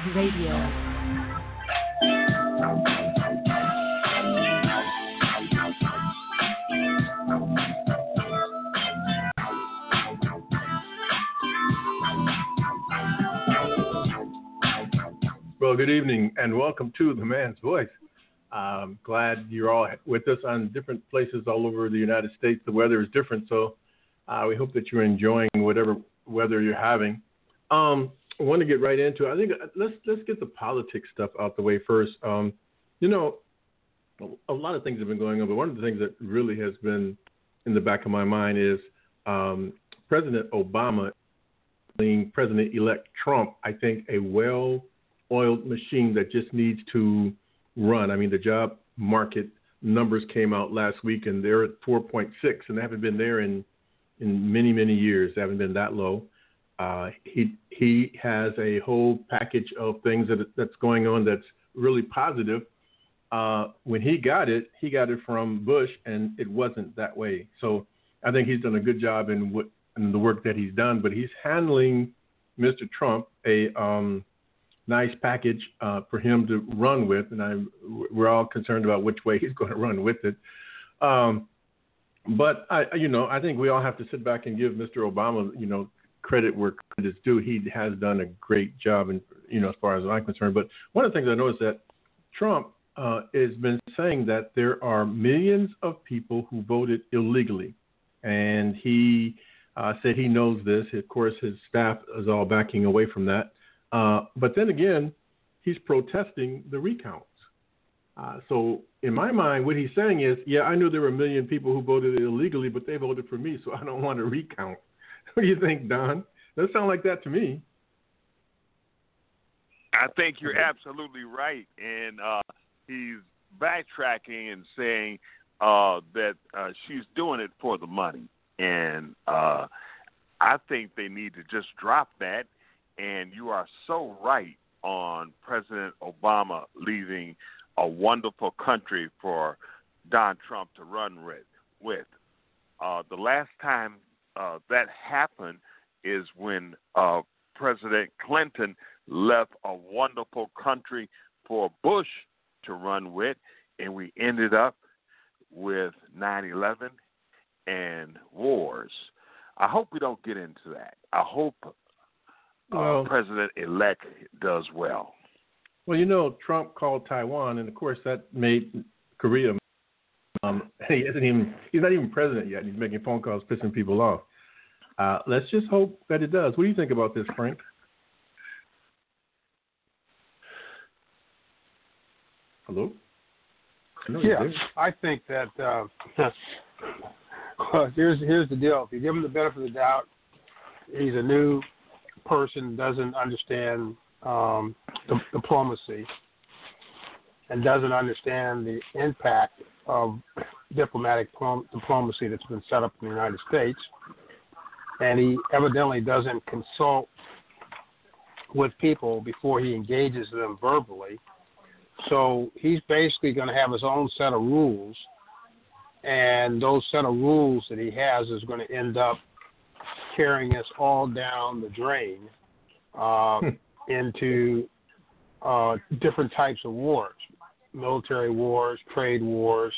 Radio. Well, good evening and welcome to The Man's Voice. I'm glad you're all with us on different places all over the United States. The weather is different, so we hope that you're enjoying whatever weather you're having. I want to get right into it. I think let's get the politics stuff out the way first. A lot of things have been going on, but one of the things that really has been in the back of my mind is President Obama being President-elect Trump, I think, a well-oiled machine that just needs to run. I mean, the job market numbers came out last week, and they're at 4.6, and they haven't been there in many, many years. They haven't been that low. He has a whole package of things that's going on that's really positive. When he got it from Bush, and it wasn't that way. So I think he's done a good job in the work that he's done, but he's handling Mr. Trump a nice package for him to run with, and we're all concerned about which way he's going to run with it. But I think we all have to sit back and give Mr. Obama, credit where credit is due. He has done a great job, as far as I'm concerned. But one of the things I noticed that Trump has been saying that there are millions of people who voted illegally, and he said he knows this. Of course, his staff is all backing away from that. But then again, he's protesting the recounts. So in my mind, what he's saying is, yeah, I knew there were a million people who voted illegally, but they voted for me, so I don't want to recount. What do you think, Don? Doesn't sound like that to me. I think you're absolutely right. And he's backtracking and saying that she's doing it for the money. And I think they need to just drop that. And you are so right on President Obama leaving a wonderful country for Donald Trump to run with. The last time that happened is when President Clinton left a wonderful country for Bush to run with, and we ended up with 9/11 and wars. I hope we don't get into that. I hope President-elect does well. Well, Trump called Taiwan, and of course that made Korea. He's not even president yet. He's making phone calls, pissing people off. Let's just hope that it does. What do you think about this, Frank? Hello? I think that here's the deal. If you give him the benefit of the doubt, he's a new person, doesn't understand diplomacy, and doesn't understand the impact of diplomatic diplomacy that's been set up in the United States, and he evidently doesn't consult with people before he engages them verbally. So he's basically going to have his own set of rules, and those set of rules that he has is going to end up carrying us all down the drain into different types of wars, military wars, trade wars,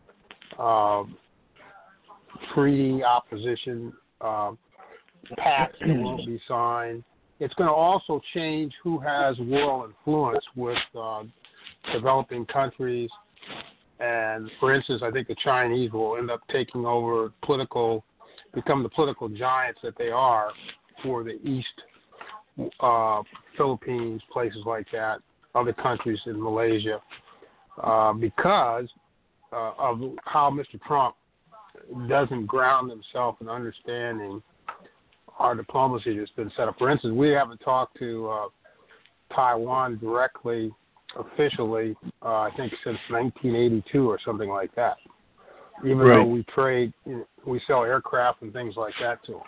treaty opposition, pacts that won't be signed. It's going to also change who has world influence with developing countries. And, for instance, I think the Chinese will end up taking over become the political giants that they are for the East, Philippines, places like that, other countries in Malaysia, because of how Mr. Trump doesn't ground himself in understanding our diplomacy that's been set up. For instance, we haven't talked to Taiwan directly, officially, I think since 1982 or something like that. Even though we sell aircraft and things like that to them.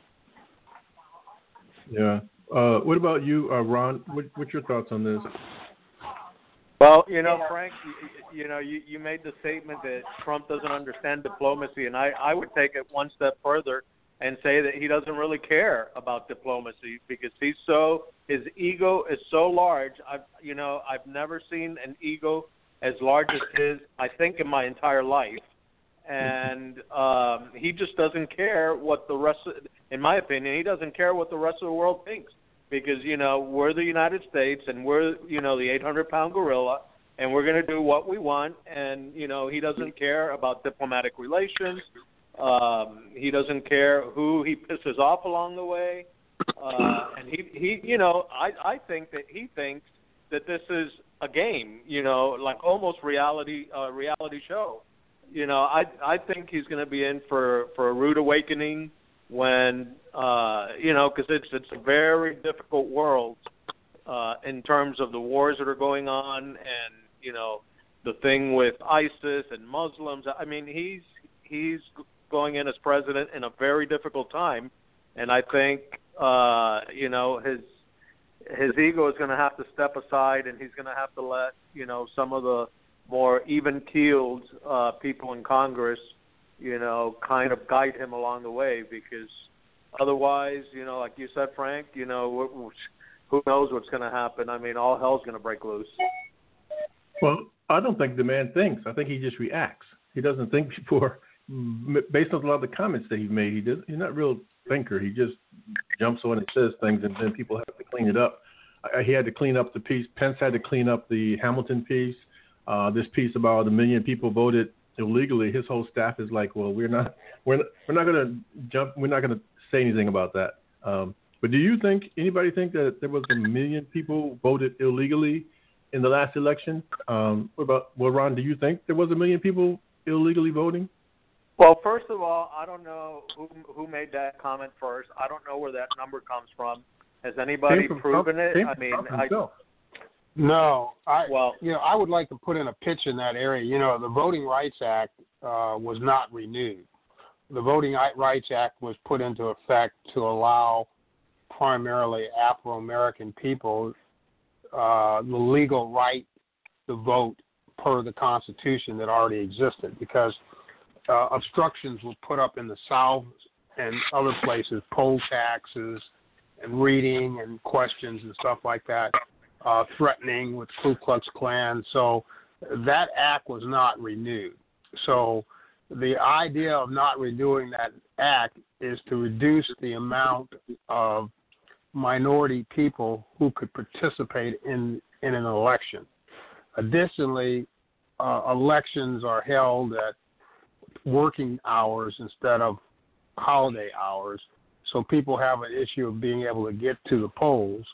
Yeah. What about you, Ron? What's your thoughts on this? Well, Frank, you made the statement that Trump doesn't understand diplomacy, and I would take it one step further and say that he doesn't really care about diplomacy because he's so his ego is so large. I've never seen an ego as large as his, I think, in my entire life. And he just doesn't care what the rest, in my opinion, he doesn't care what the rest of the world thinks. Because, we're the United States and we're, the 800-pound gorilla, and we're going to do what we want. And, he doesn't care about diplomatic relations. He doesn't care who he pisses off along the way. And I think that he thinks that this is a game, like almost reality show. I think he's going to be in for a rude awakening when, because it's a very difficult world in terms of the wars that are going on and, the thing with ISIS and Muslims. I mean, he's going in as president in a very difficult time, and I think, his ego is going to have to step aside, and he's going to have to let, some of the more even-keeled people in Congress, kind of guide him along the way, because otherwise, like you said, Frank, who knows what's going to happen. I mean, all hell's going to break loose. Well, I don't think the man thinks. I think he just reacts. He doesn't think before, based on a lot of the comments that he made. He's not a real thinker. He just jumps on and says things, and then people have to clean it up. He had to clean up the piece. Pence had to clean up the Hamilton piece. This piece about 1 million people voted illegally. His whole staff is like, well, we're not going to jump. We're not going to say anything about that. But do you think anybody think that there was 1 million people voted illegally in the last election? Ron, do you think there was 1 million people illegally voting? Well, first of all, I don't know who made that comment first. I don't know where that number comes from. Has anybody proven it? I mean, no. I would like to put in a pitch in that area. The Voting Rights Act was not renewed. The Voting Rights Act was put into effect to allow primarily Afro-American people the legal right to vote per the Constitution that already existed, because obstructions were put up in the South and other places, poll taxes and reading and questions and stuff like that, threatening with Ku Klux Klan. So that act was not renewed. So the idea of not renewing that act is to reduce the amount of minority people who could participate in an election. Additionally, elections are held at working hours instead of holiday hours, so people have an issue of being able to get to the polls.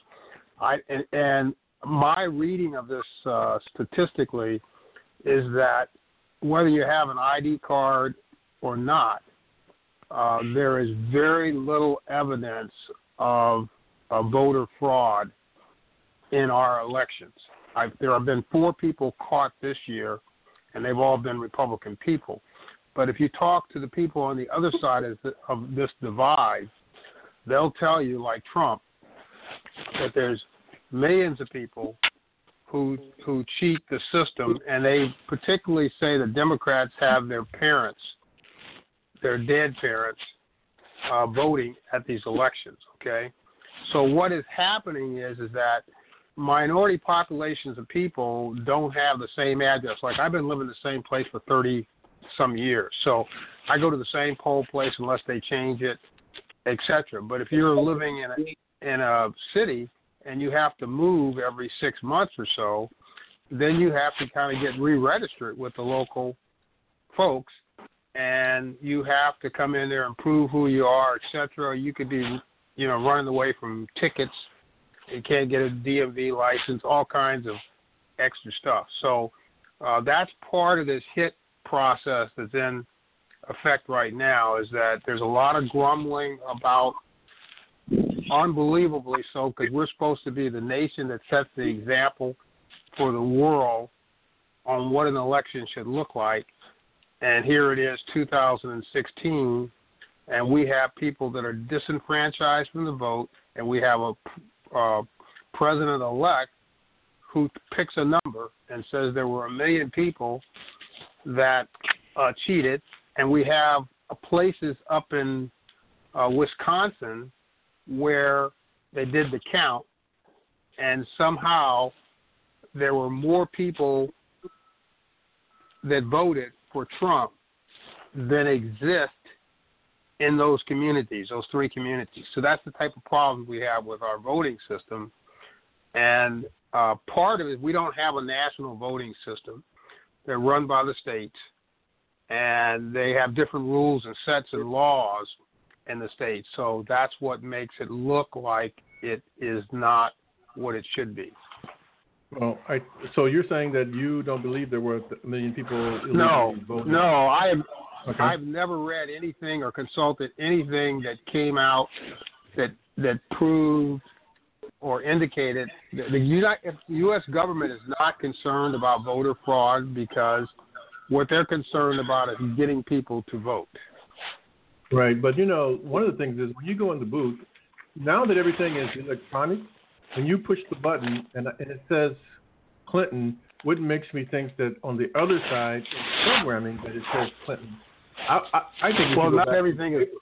And my reading of this statistically is that whether you have an ID card or not, there is very little evidence of voter fraud in our elections. There have been 4 people caught this year, and they've all been Republican people. But if you talk to the people on the other side of this divide, they'll tell you, like Trump, that there's millions of people who cheat the system, and they particularly say the Democrats have their parents, their dead parents, voting at these elections, okay? So what is happening is that minority populations of people don't have the same address. Like, I've been living in the same place for 30-some years, so I go to the same poll place unless they change it, etc. But if you're living in a city and you have to move every 6 months or so, then you have to kind of get re-registered with the local folks, and you have to come in there and prove who you are, etc. You could be, running away from tickets. You can't get a DMV license, all kinds of extra stuff. So that's part of this HIT process that's in effect right now, is that there's a lot of grumbling about, unbelievably so, because we're supposed to be the nation that sets the example for the world on what an election should look like. And here it is, 2016, and we have people that are disenfranchised from the vote, and we have a president-elect who picks a number and says there were 1 million people that cheated, and we have places up in Wisconsin where they did the count, and somehow there were more people that voted for Trump than exist in those communities, those three communities. So that's the type of problem we have with our voting system. And part of it, we don't have a national voting system. They're run by the states, and they have different rules and sets and laws in the states. So that's what makes it look like it is not what it should be. Well, so you're saying that you don't believe there were a million people illegally voting? No, I've never read anything or consulted anything that came out that proved or indicated that the U.S. government is not concerned about voter fraud, because what they're concerned about is getting people to vote. Right, but one of the things is when you go in the booth, now that everything is electronic, when you push the button and it says Clinton, what makes me think that on the other side in programming that it says Clinton. I think not everything is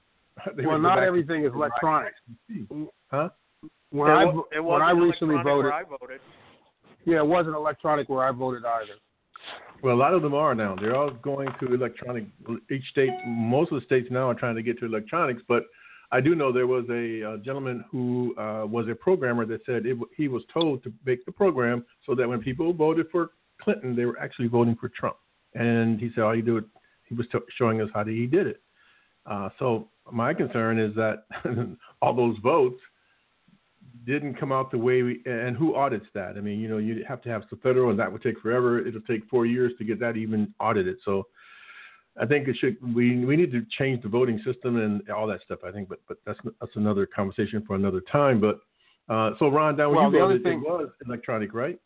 electronic. Huh? When I recently voted, yeah, it wasn't electronic where I voted either. Well, a lot of them are now. They're all going to electronic. Each state, most of the states now are trying to get to electronics. But I do know there was a gentleman who was a programmer that said he was told to make the program so that when people voted for Clinton, they were actually voting for Trump. And he said all you do it. He was showing us how he did it. So my concern is that all those votes didn't come out the way and who audits that? I mean, you have to have the federal, and that would take forever. It'll take 4 years to get that even audited. So I think we need to change the voting system and all that stuff, I think, but that's another conversation for another time. But so Ron, down when you voted, it was electronic, right?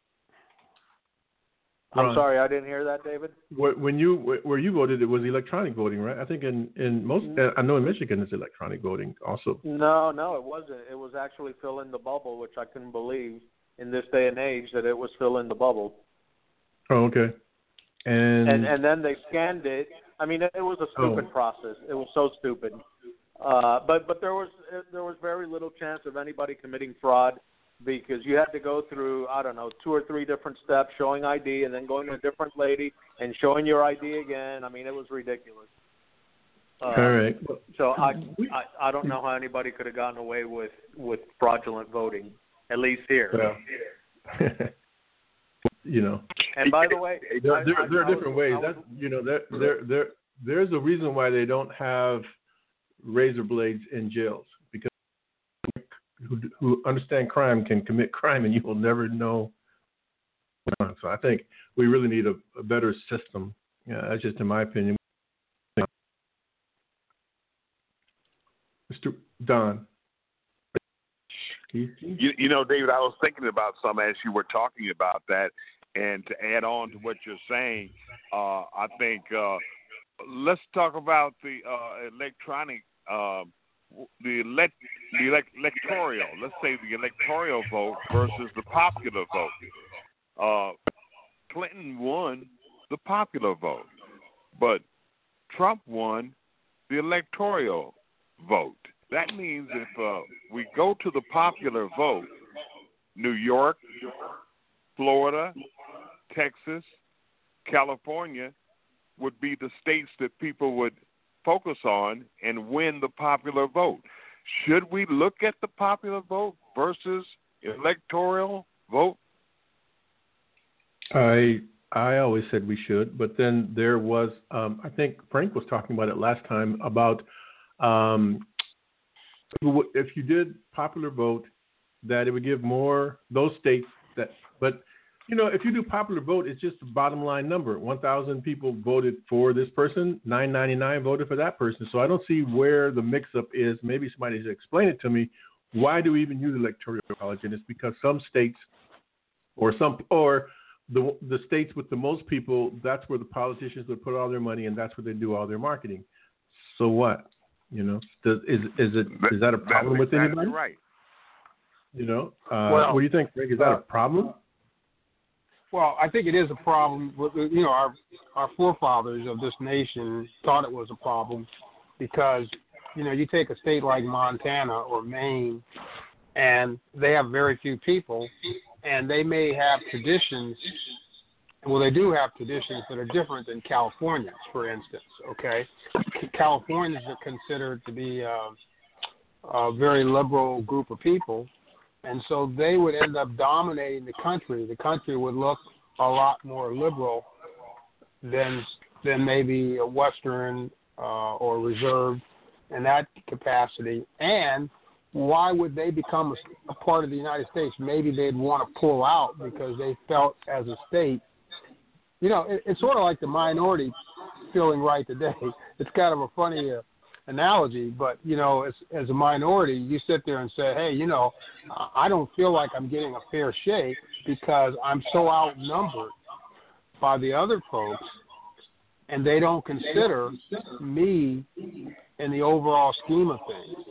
I'm sorry, I didn't hear that, David. Where you voted, it was electronic voting, right? I think in most, I know in Michigan it's electronic voting also. No, it wasn't. It was actually fill in the bubble, which I couldn't believe in this day and age that it was fill in the bubble. Oh, okay. And then they scanned it. I mean, it was a stupid process. It was so stupid. But there was very little chance of anybody committing fraud, because you had to go through, 2 or 3 different steps, showing ID and then going to a different lady and showing your ID again. I mean, it was ridiculous. All right. So I don't know how anybody could have gotten away with fraudulent voting, at least here. Well, And by the way, there are different ways. There's a reason why they don't have razor blades in jails, because who understand crime can commit crime and you will never know. So I think we really need a better system. That's just in my opinion. Mr. Don. David, I was thinking about some as you were talking about that, and to add on to what you're saying, I think let's talk about the electronic, the electoral. Let's say the electoral vote versus the popular vote. Clinton won the popular vote, but Trump won the electoral vote. That means if we go to the popular vote, New York, Florida, Texas, California would be the states that people would focus on and win the popular vote. Should we look at the popular vote versus electoral vote? I always said we should, but then there was, I think Frank was talking about it last time, about if you did popular vote, that it would give more those states that. But if you do popular vote, it's just a bottom line number. 1,000 people voted for this person, 999 voted for that person. So I don't see where the mix-up is. Maybe somebody should explain it to me. Why do we even use electoral college? And it's because some states, or the states with the most people, that's where the politicians would put all their money, and that's where they do all their marketing. So what? Is that a problem with anybody? Right. What do you think, Greg? Is that a problem? Well, I think it is a problem. Our forefathers of this nation thought it was a problem because, you take a state like Montana or Maine, and they have very few people, and they may have traditions. Well, they do have traditions that are different than Californians, for instance. Okay, Californians are considered to be a very liberal group of people, and so they would end up dominating the country. The country would look a lot more liberal than maybe a Western or reserved in that capacity. And why would they become a part of the United States? Maybe they'd want to pull out because they felt as a state, it's sort of like the minority feeling right today. It's kind of a funny analogy, but, as a minority, you sit there and say, hey, I don't feel like I'm getting a fair shake because I'm so outnumbered by the other folks, and they don't consider me in the overall scheme of things.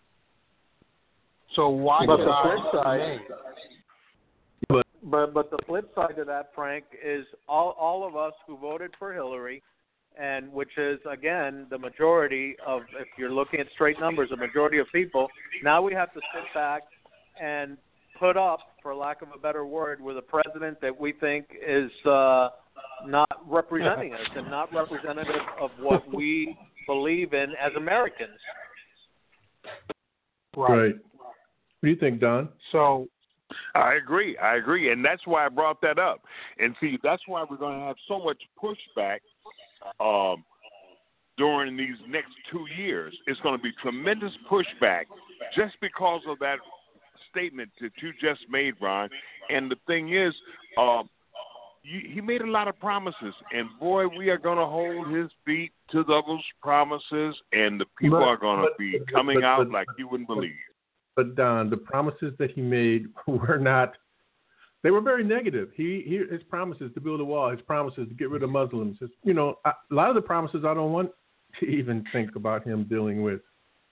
So why but should the I flip side, but the flip side of that, Frank, is all of us who voted for Hillary, and which is, again, the majority of, if you're looking at straight numbers, the majority of people, now we have to sit back and put up, for lack of a better word, with a president that we think is not representing us and not representative of what we believe in as Americans. Right. What do you think, Don? So I agree, and that's why I brought that up. And see, that's why we're going to have so much pushback during these next 2 years. It's going to be tremendous pushback just because of that statement that you just made, Ron. And the thing is, he made a lot of promises, and boy, we are going to hold his feet to those promises, and the people are going to be coming out like you wouldn't believe. But Don, the promises that he made they were very negative. His promises to build a wall, his promises to get rid of Muslims, a lot of the promises I don't want to even think about him dealing with.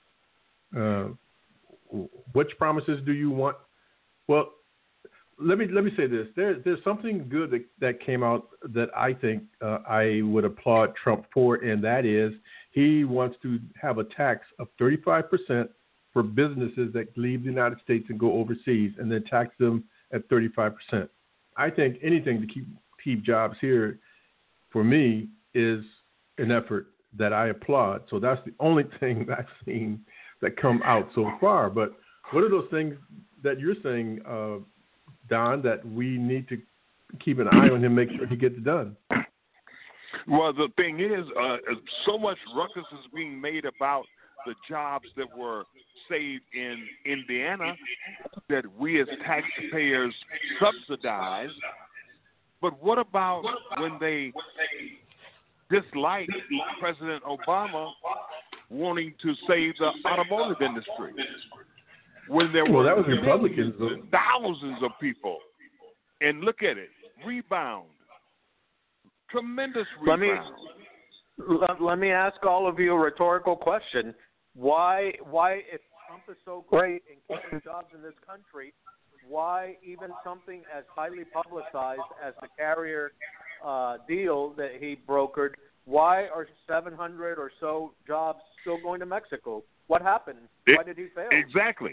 Which promises do you want? Well, let me say this. There's something good that came out that I think I would applaud Trump for, and that is he wants to have a tax of 35% for businesses that leave the United States and go overseas, and then tax them at 35%. I think anything to keep jobs here, for me, is an effort that I applaud. So that's the only thing I've seen that come out so far. But what are those things that you're saying, Don, that we need to keep an eye on him, make sure he gets it done? Well, the thing is, so much ruckus is being made about the jobs that were saved in Indiana that we as taxpayers subsidize. But what about when they dislike President Obama wanting to save the automotive industry? When there were that was Republicans, thousands of people. And look at it, rebound. Tremendous rebound. Let me ask all of you a rhetorical question. Why, if Trump is so great in keeping jobs in this country, why even something as highly publicized as the Carrier deal that he brokered, why are 700 or so jobs still going to Mexico? What happened? Why did he fail? Exactly.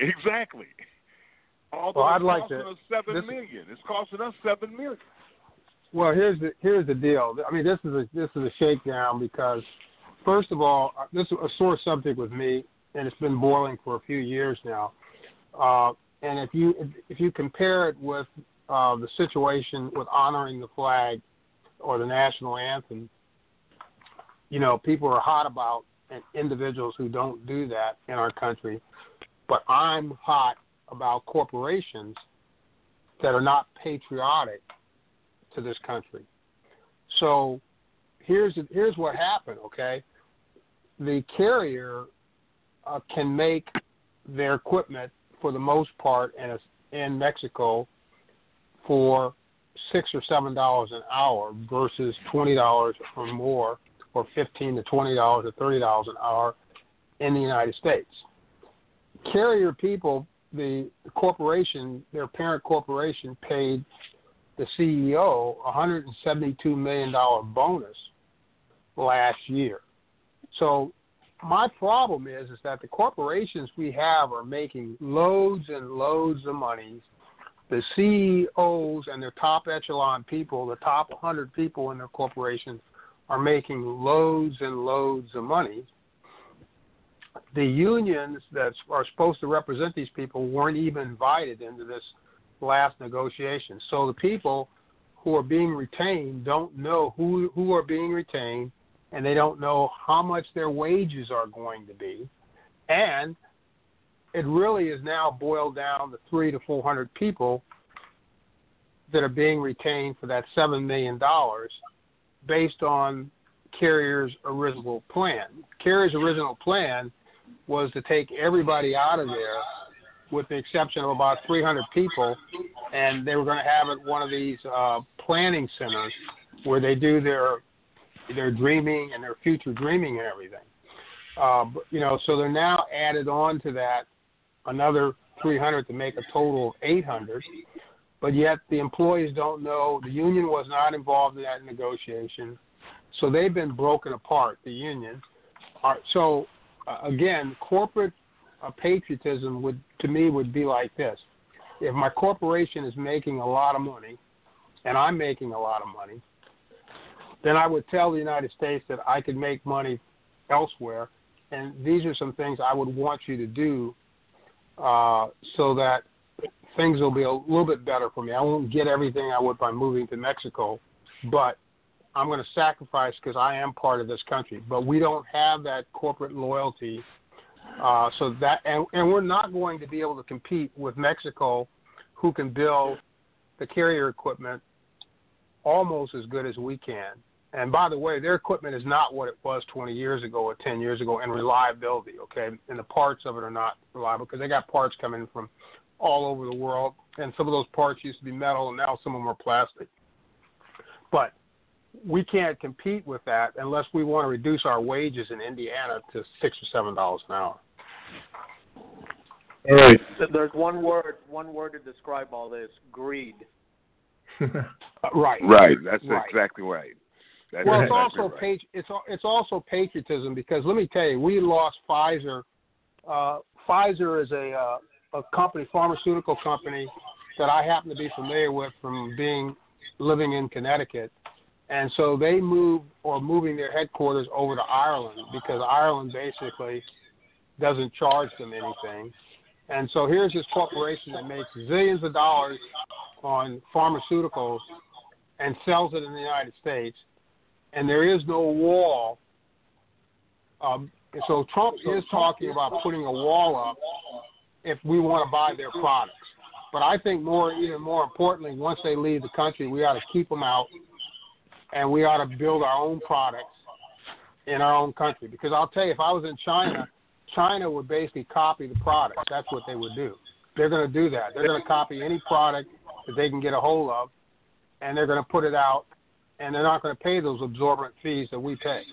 Although I'd it's like costing to. us $7 million. It's costing us $7 million. Well, here's the deal. I mean, this is a shakedown because, first of all, this is a sore subject with me, and it's been boiling for a few years now. And if you compare it with the situation with honoring the flag or the national anthem, people are hot about individuals who don't do that in our country. But I'm hot about corporations that are not patriotic to this country. So here's what happened, okay? The Carrier can make their equipment, for the most part, in Mexico for $6 or $7 an hour versus $20 or more, or $15 to $20 or $30 an hour in the United States. Carrier people, the corporation, their parent corporation, paid the CEO a $172 million bonus last year. So my problem is that the corporations we have are making loads and loads of money. The CEOs and their top echelon people, the top 100 people in their corporations, are making loads and loads of money. The unions that are supposed to represent these people weren't even invited into this last negotiation. So the people who are being retained don't know who are being retained, and they don't know how much their wages are going to be. And it really is now boiled down to 300 to 400 people that are being retained for that $7 million based on Carrier's original plan. Carrier's original plan was to take everybody out of there with the exception of about 300 people, and they were going to have it one of these planning centers where they do their dreaming and their future dreaming and everything. So they're now added on to that another 300 to make a total of 800, but yet the employees don't know. The union was not involved in that negotiation, so they've been broken apart, the union. Again, corporate patriotism would be like this. If my corporation is making a lot of money, and I'm making a lot of money, then I would tell the United States that I could make money elsewhere, and these are some things I would want you to do so that things will be a little bit better for me. I won't get everything I would by moving to Mexico, but I'm going to sacrifice because I am part of this country. But we don't have that corporate loyalty, and we're not going to be able to compete with Mexico, who can build the Carrier equipment almost as good as we can. And by the way, their equipment is not what it was 20 years ago or 10 years ago in reliability, okay? And the parts of it are not reliable because they got parts coming from all over the world, and some of those parts used to be metal, and now some of them are plastic. But we can't compete with that unless we want to reduce our wages in Indiana to $6 or $7 an hour. All right. There's one word to describe all this: greed. Right. That's exactly right. Well, it's also right. It's also patriotism, because let me tell you, we lost Pfizer. Pfizer is a company, pharmaceutical company, that I happen to be familiar with from living in Connecticut, and so they moving their headquarters over to Ireland because Ireland basically doesn't charge them anything. And so here's this corporation that makes zillions of dollars on pharmaceuticals and sells it in the United States, and there is no wall. So Trump is talking about putting a wall up if we want to buy their products. But I think even more importantly, once they leave the country, we ought to keep them out, and we ought to build our own products in our own country. Because I'll tell you, if I was in China, China would basically copy the products. That's what they would do. They're going to do that. They're going to copy any product that they can get a hold of, and they're going to put it out, and they're not going to pay those absorbent fees that we pay.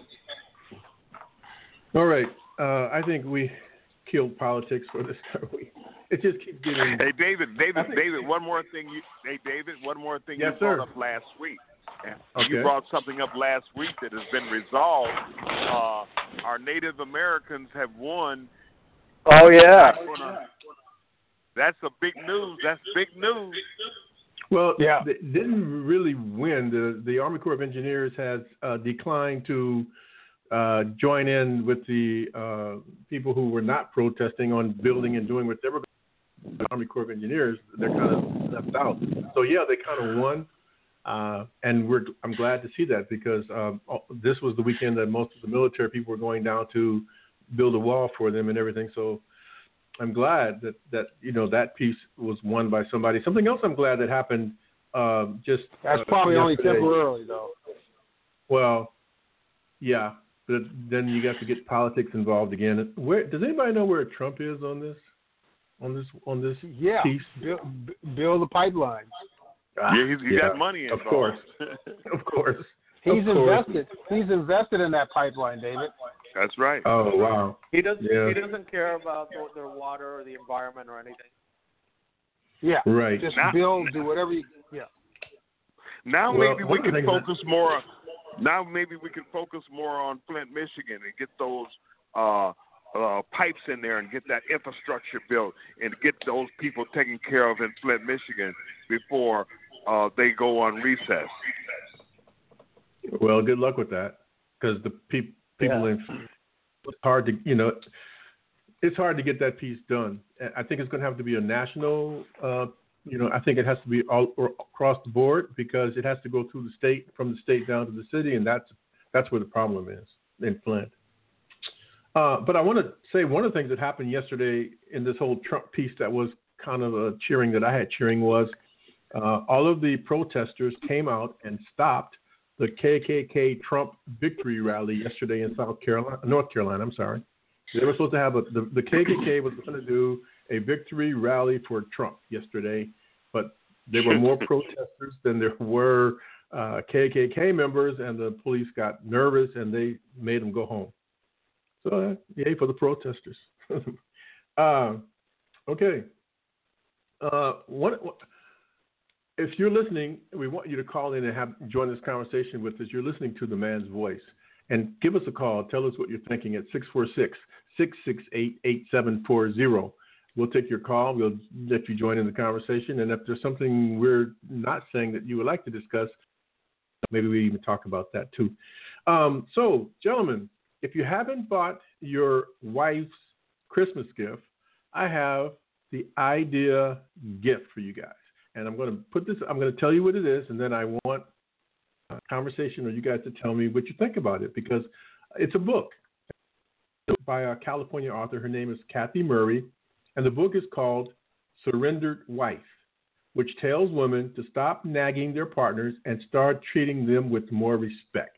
All right. I think we killed politics for this time. It just keeps getting. Hey, David, one more thing. One more thing Yes, you brought sir. up last week. Okay. You brought something up last week that has been resolved. Our Native Americans have won. Oh, yeah. That's a big news. That's big news. Well, yeah. They didn't really win. The Army Corps of Engineers has declined to join in with the people who were not protesting on building and doing what they were going to do. The Army Corps of Engineers, they're kind of left out. So, yeah, they kind of won. And I'm glad to see that, because this was the weekend that most of the military people were going down to build a wall for them and everything. So I'm glad that that piece was won by somebody. Something else I'm glad that happened That's probably only yesterday. temporarily, though. Well, yeah, but then you got to get politics involved again. Does anybody know where Trump is on this? On this Yeah, piece? build the pipeline. Yeah, he's got money involved. Of course. Of course. He's invested in that pipeline, David. That's right. Oh, wow. He doesn't. Yeah. He doesn't care about their water or the environment or anything. Yeah. Right. Just build, do whatever you. Yeah. Now Well, maybe one we of the can things focus more. Now maybe we can focus more on Flint, Michigan, and get those pipes in there and get that infrastructure built and get those people taken care of in Flint, Michigan before they go on recess. Well, good luck with that, because the people in it's hard to it's hard to get that piece done. I think it's going to have to be a national. I think it has to be all across the board, because it has to go through the state, from the state down to the city, and that's where the problem is in Flint. But I want to say one of the things that happened yesterday in this whole Trump piece that was kind of a cheering that I had cheering was all of the protesters came out and stopped the KKK Trump victory rally yesterday in North Carolina. I'm sorry. They were supposed to have the KKK was going to do a victory rally for Trump yesterday, but there were more protesters than there were KKK members, and the police got nervous and they made them go home. So, yay for the protesters. Okay. If you're listening, we want you to call in and join this conversation with us. You're listening to The Man's Voice. And give us a call. Tell us what you're thinking at 646-668-8740. We'll take your call. We'll let you join in the conversation. And if there's something we're not saying that you would like to discuss, maybe we even talk about that too. So, gentlemen, if you haven't bought your wife's Christmas gift, I have the idea gift for you guys. And I'm going to tell you what it is, and then I want a conversation with you guys to tell me what you think about it, because it's a book by a California author. Her name is Kathy Murray, and the book is called Surrendered Wife, which tells women to stop nagging their partners and start treating them with more respect.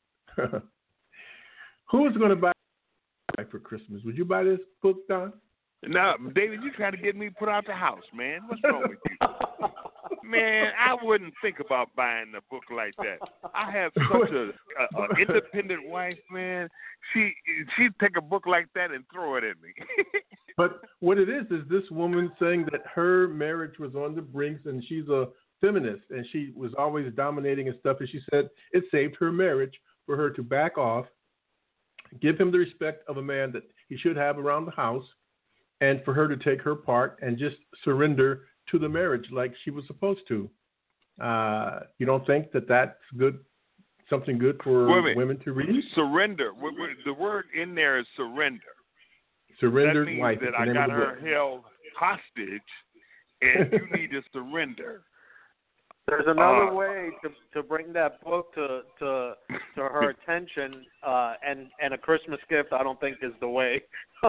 Who's going to buy for Christmas? Would you buy this book, Don? No, David, you trying to get me put out the house, man. What's wrong with you? Man, I wouldn't think about buying a book like that. I have such an independent wife, man. She'd take a book like that and throw it at me. But what it is this woman saying that her marriage was on the brinks, and she's a feminist, and she was always dominating and stuff, and she said it saved her marriage for her to back off, give him the respect of a man that he should have around the house, and for her to take her part and just surrender to the marriage like she was supposed to. You don't think that that's good, something good for women to read? Surrender. The word in there is surrender. Surrendered that means wife. That I got her held hostage, and you need to surrender. There's another way to bring that book to her attention, and a Christmas gift I don't think is the way.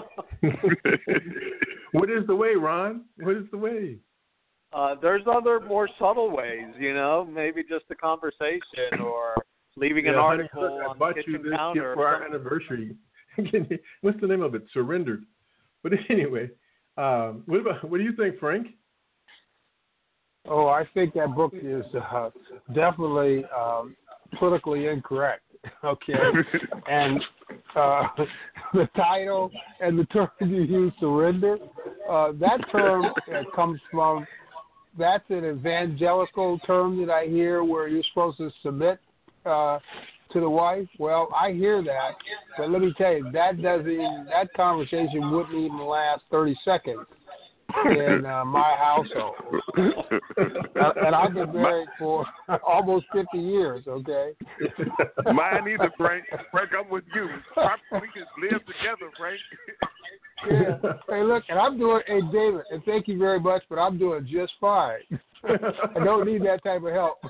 What is the way, Ron? What is the way? There's other more subtle ways, maybe just a conversation or leaving an article on the kitchen counter. For our anniversary. What's the name of it? Surrendered. But anyway, what do you think, Frank? Oh, I think that book is definitely politically incorrect. Okay, and the title and the term you use, surrender, that term comes from, that's an evangelical term that I hear where you're supposed to submit to the wife. Well, I hear that, but let me tell you, that conversation wouldn't even last 30 seconds in my household. And I've been married for almost 50 years, okay? Mine either, Frank. Frank, I'm with you. We can live together, Frank. Yeah. Hey, look, and I'm doing, hey, David, and thank you very much, but I'm doing just fine. I don't need that type of help.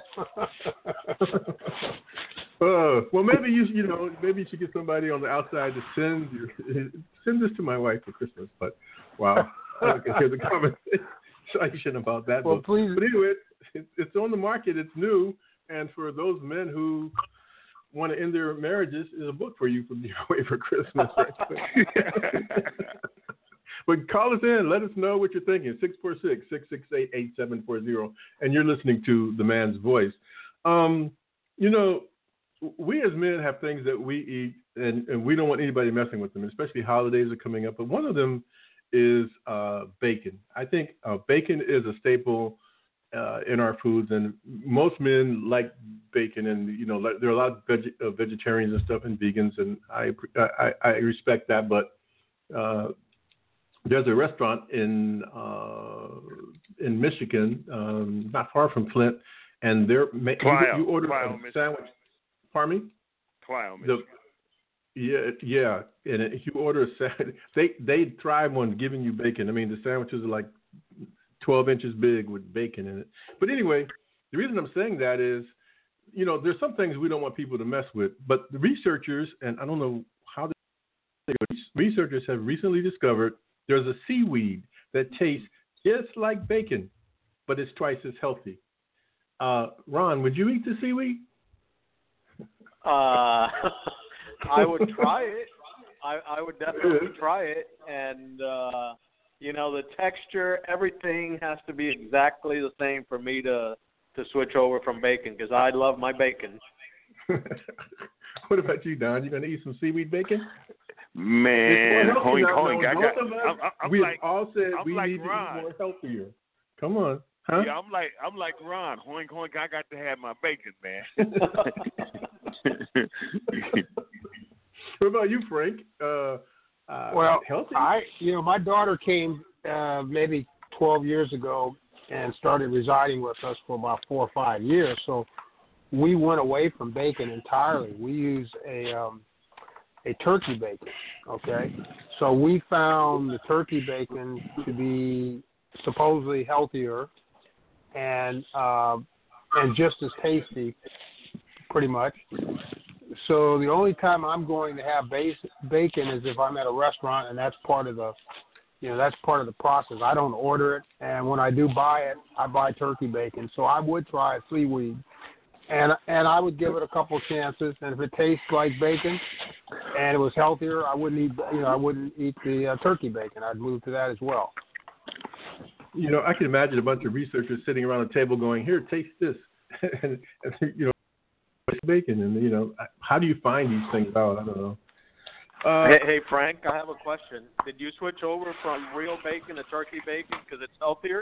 Well, maybe maybe you should get somebody on the outside to send this to my wife for Christmas. But wow, I can hear the conversation about that. Well, please. But anyway, it's on the market. It's new, and for those men who want to end their marriages, is a book for you from your way for Christmas. But call us in. Let us know what you're thinking. 646-668-8740. And you're listening to The Man's Voice. We as men have things that we eat, and we don't want anybody messing with them, especially holidays are coming up. But one of them is bacon. I think bacon is a staple in our foods, and most men like bacon, and there are a lot of vegetarians and stuff and vegans, and I respect that. But there's a restaurant in Michigan, not far from Flint, and you order a sandwich. Pardon me? Clio, Michigan. Yeah, and if you order a sandwich, they thrive on giving you bacon. I mean, the sandwiches are like 12 inches big with bacon in it. But anyway, the reason I'm saying that is, there's some things we don't want people to mess with. But the researchers, and I don't know how researchers have recently discovered there's a seaweed that tastes just like bacon, but it's twice as healthy. Ron, would you eat the seaweed? I would try it. I would definitely try it, and the texture, everything has to be exactly the same for me to switch over from bacon, because I love my bacon. What about you, Don? You gonna eat some seaweed bacon? Man, we all said we like need Ron. to eat more healthier. Come on, huh? Yeah, I'm like Ron. Hoink, hoink. I got to have my bacon, man. What about you, Frank? Well, healthy? My daughter came maybe 12 years ago and started residing with us for about 4 or 5 years. So we went away from bacon entirely. We use a turkey bacon. Okay, so we found the turkey bacon to be supposedly healthier and just as tasty, pretty much. So the only time I'm going to have bacon is if I'm at a restaurant, and that's part of the, that's part of the process. I don't order it, and when I do buy it, I buy turkey bacon. So I would try a seaweed, and I would give it a couple chances. And if it tastes like bacon, and it was healthier, I wouldn't eat the turkey bacon. I'd move to that as well. I can imagine a bunch of researchers sitting around a table going, "Here, taste this," and bacon, and how do you find these things out? I don't know. Hey Frank, I have a question. Did you switch over from real bacon to turkey bacon because it's healthier?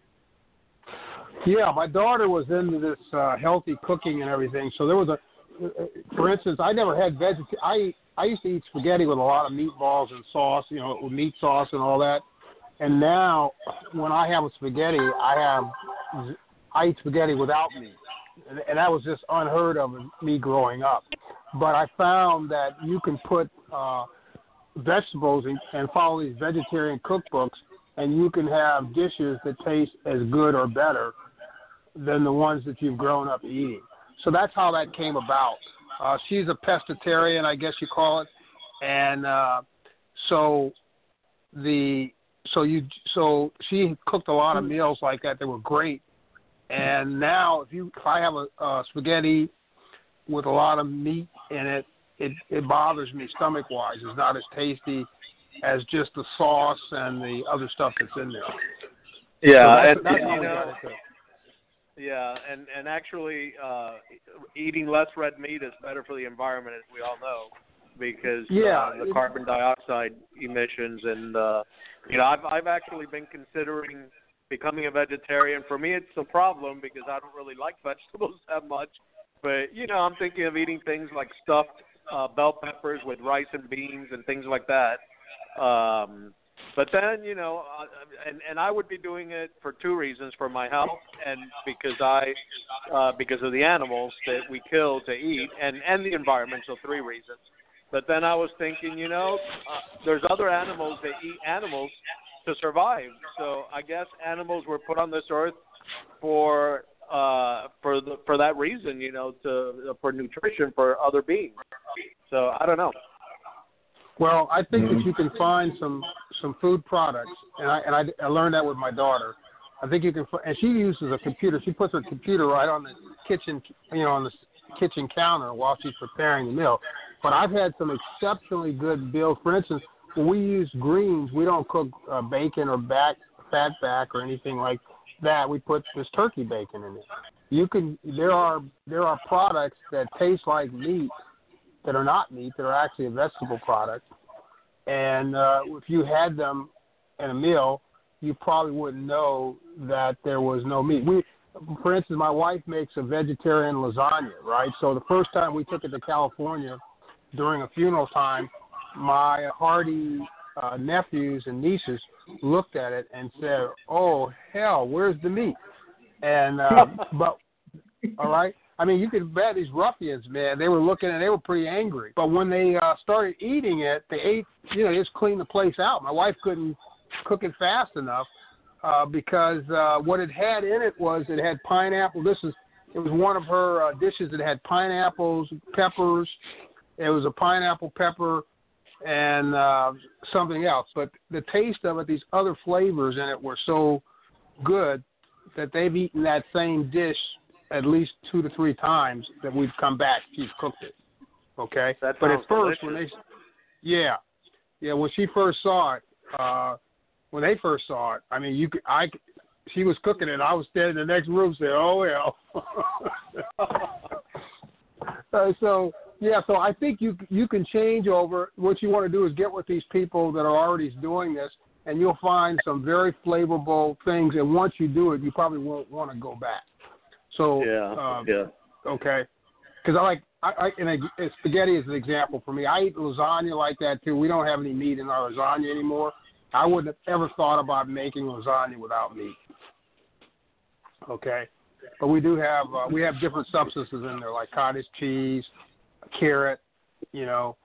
Yeah, my daughter was into this healthy cooking and everything. So there was for instance, I never had I used to eat spaghetti with a lot of meatballs and sauce, with meat sauce and all that. And now when I have a spaghetti, I eat spaghetti without meat. And that was just unheard of in me growing up. But I found that you can put vegetables and follow these vegetarian cookbooks, and you can have dishes that taste as good or better than the ones that you've grown up eating. So that's how that came about. She's a pescatarian, I guess you call it, and so she cooked a lot of meals like that. They were great. And now, if I have a spaghetti with a lot of meat in it, it bothers me stomach-wise. It's not as tasty as just the sauce and the other stuff that's in there. Yeah, so yeah, and actually, eating less red meat is better for the environment, as we all know, because the carbon dioxide emissions, and I've actually been considering becoming a vegetarian. For me, it's a problem because I don't really like vegetables that much. But, I'm thinking of eating things like stuffed bell peppers with rice and beans and things like that. But then, and I would be doing it for 2 reasons: for my health and because of the animals that we kill to eat, and the environment. So 3 reasons. But then I was thinking, there's other animals that eat animals to survive. So I guess animals were put on this earth for that reason, for nutrition for other beings. So I don't know. Well, I think that you can find some food products, and I learned that with my daughter. I think you can, and she uses a computer. She puts her computer right on the kitchen, on the kitchen counter while she's preparing the meal. But I've had some exceptionally good meals. For instance, when we use greens, we don't cook bacon or fat back or anything like that. We put this turkey bacon in it. There are products that taste like meat that are not meat, that are actually a vegetable product. And if you had them in a meal, you probably wouldn't know that there was no meat. For instance, my wife makes a vegetarian lasagna, right? So the first time we took it to California during a funeral time, my hardy nephews and nieces looked at it and said, "Oh hell, where's the meat?" And but all right, I mean, you could bet these ruffians, man, they were looking and they were pretty angry. But when they started eating it, they ate, they just cleaned the place out. My wife couldn't cook it fast enough because what it had in it had pineapple. It was one of her dishes that had pineapples, peppers. It was a pineapple pepper and something else. But the taste of it, these other flavors in it were so good that they've eaten that same dish at least 2 to 3 times that we've come back. She's cooked it. Okay? That but at first, delicious. when she first saw it, when they first saw it, I mean, she was cooking it. I was standing in the next room saying, "Oh hell." So I think you can change over. What you want to do is get with these people that are already doing this, and you'll find some very flavorful things. And once you do it, you probably won't want to go back. So okay, because spaghetti is an example for me. I eat lasagna like that too. We don't have any meat in our lasagna anymore. I wouldn't have ever thought about making lasagna without meat. Okay, but we do have different substances in there like cottage cheese, carrot, and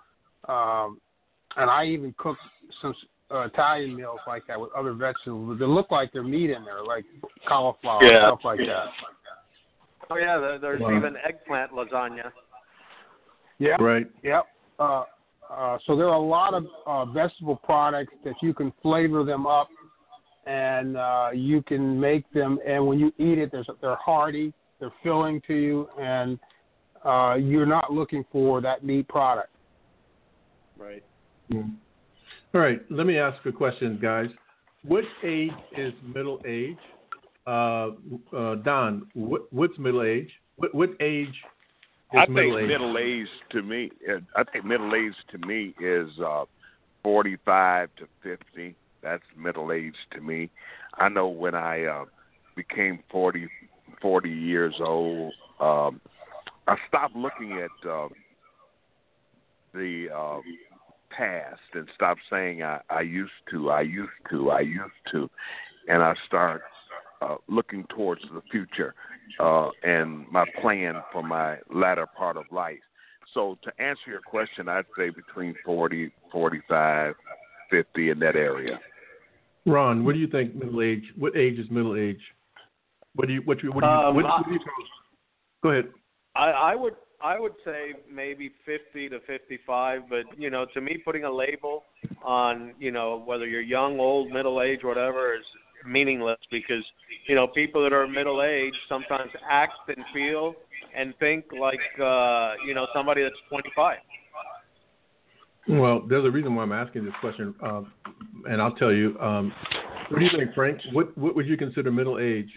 I even cook some Italian meals like that with other vegetables that look like there's meat in there, like cauliflower and stuff like that. Oh yeah, there's even eggplant lasagna. Yeah. Right. Yep. So there are a lot of vegetable products that you can flavor them up, and you can make them. And when you eat it, they're hearty, they're filling to you, and you're not looking for that meat product. Right. Mm. All right. Let me ask a question, guys. What age is middle age? Don, what's middle age? What age is middle age? Middle age to me, is 45 to 50. That's middle age to me. I know when I became 40 years old, I stopped looking at the past and stopped saying I used to, and I start looking towards the future and my plan for my latter part of life. So to answer your question, I'd say between 40, 45, 50 in that area. Ron, what do you think middle age? What age is middle age? What do you Go ahead. I would say maybe 50 to 55, but to me, putting a label on whether you're young, old, middle age, whatever is meaningless because people that are middle age sometimes act and feel and think like somebody that's 25. Well, there's a reason why I'm asking this question, and I'll tell you. What do you think, Frank? What would you consider middle age?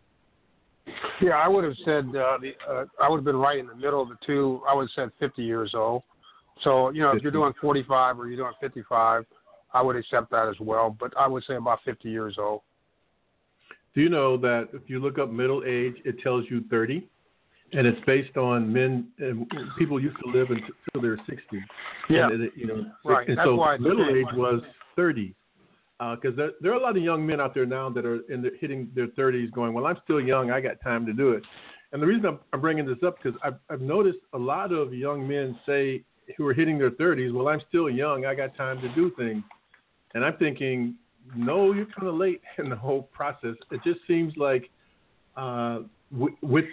Yeah, I would have said I would have been right in the middle of the two. I would have said 50 years old. So, if you're doing 45 or you're doing 55, I would accept that as well. But I would say about 50 years old. Do you know that if you look up middle age, it tells you 30? And it's based on men and people used to live until they're 60. Yeah. And right. And that's so why middle age was 30. Because there are a lot of young men out there now that are hitting their 30s going, well, I'm still young. I got time to do it. And the reason I'm bringing this up because I've noticed a lot of young men say who are hitting their 30s, well, I'm still young. I got time to do things. And I'm thinking, no, you're kind of late in the whole process. It just seems like with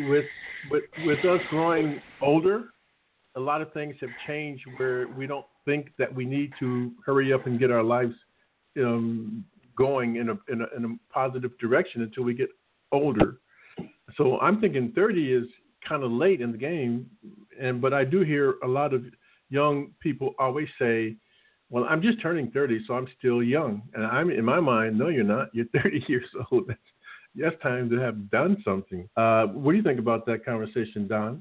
us growing older, a lot of things have changed where we don't think that we need to hurry up and get our lives going in a positive direction until we get older. So I'm thinking 30 is kind of late in the game, but I do hear a lot of young people always say, well, I'm just turning 30, so I'm still young. And I'm in my mind, no, you're not. You're 30 years old. That's time to have done something. What do you think about that conversation, Don?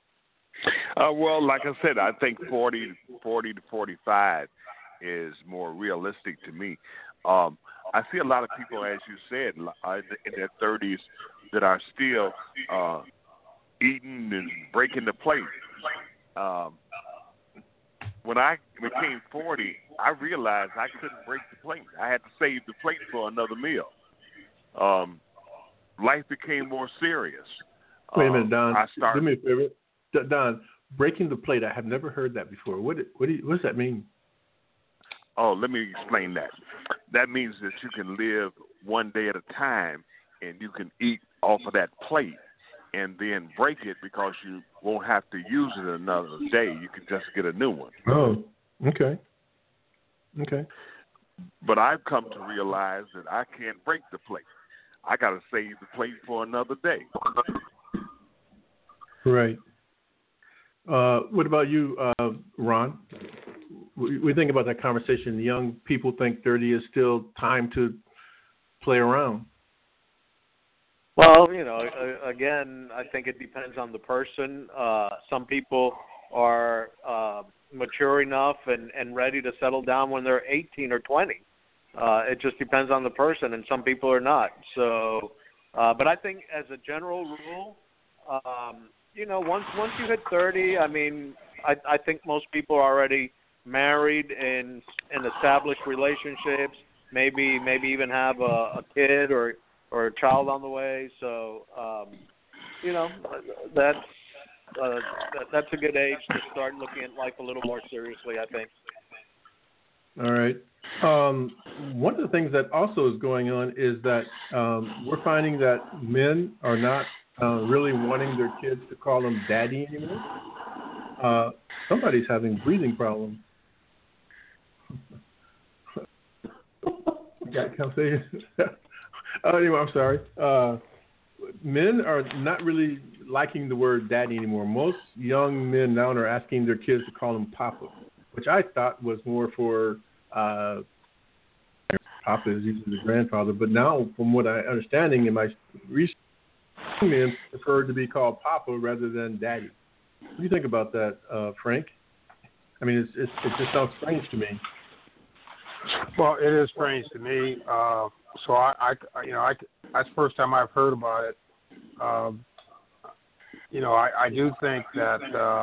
Well, like I said, I think 40 to 45 is more realistic to me. I see a lot of people, as you said, in their 30s that are still eating and breaking the plate. When I became 40, I realized I couldn't break the plate. I had to save the plate for another meal. Life became more serious. Wait a minute, Don. Do me a favor. Don, breaking the plate, I have never heard that before. What does that mean? Oh, let me explain that. That means that you can live one day at a time, and you can eat off of that plate and then break it because you won't have to use it another day. You can just get a new one. Oh, okay. Okay. But I've come to realize that I can't break the plate. I got to save the plate for another day. Right. What about you, Ron? We think about that conversation. Young people think 30 is still time to play around. Well, again, I think it depends on the person. Some people are mature enough and ready to settle down when they're 18 or 20. It just depends on the person, and some people are not. So, but I think as a general rule, once you hit 30, I mean, I think most people are already married and established relationships. Maybe even have a kid or a child on the way. So, that's a good age to start looking at life a little more seriously, I think. All right. One of the things that also is going on is that we're finding that men are not really wanting their kids to call them daddy anymore. Somebody's having breathing problems. Can I say it? Anyway, I'm sorry. Men are not really liking the word daddy anymore. Most young men now are asking their kids to call them papa, which I thought was more for papa is usually the grandfather. But now, from what I'm understanding in my research, men prefer to be called papa rather than daddy. What do you think about that, Frank? I mean, it just sounds strange to me. Well, it is strange to me. So I that's the first time I've heard about it. I do think that